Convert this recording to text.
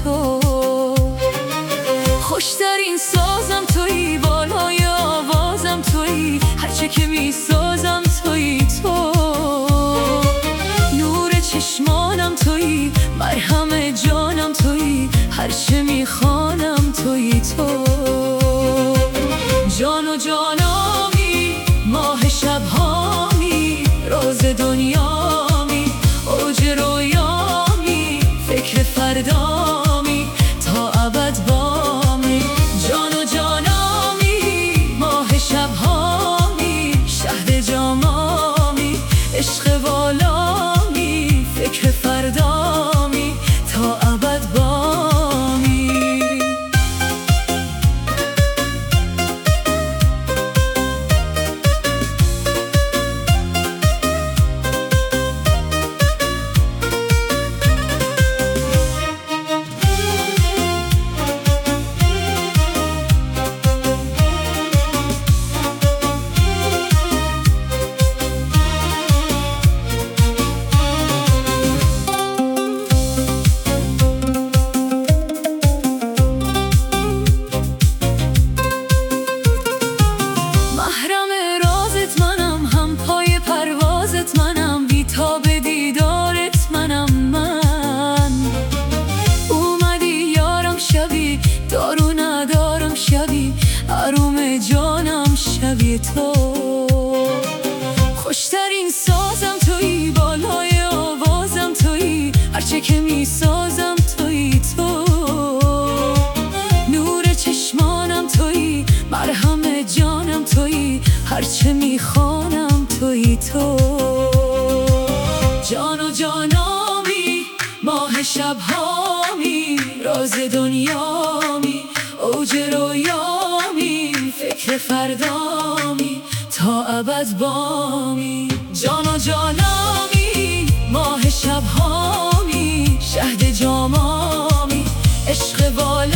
تو. خوشترین سازم تویی، بالای آوازم تویی، هرچه که میسازم تویی تو. نور چشمانم تویی، مرهم جانم تویی، هرچه میخوانم تویی تو. جان و جانامی، ماه شبهامی، راز دنیامی، اوج رویامی، فکر فردامی، تا ابد بامی. جان و جانامی، ماه شبهامی، شهد جامامی، عشق والامی، فکر فردامی، تا ابد بامی. دارو ندارم شبی، آروم جانم شبی تو. خوشترین سازم تویی، بالای آوازم تویی، هرچه که میسازم تویی تو. نور چشمانم تویی، مرهم جانم تویی، هرچه میخوانم تویی تو. جان و جانامی، ماه شبهامی، راز دنیامی، اوج رویامی، فکر فردامی، تا ابد بامی. جان و جانامی، ماه شبهامی، شهد جامامی، عشق والا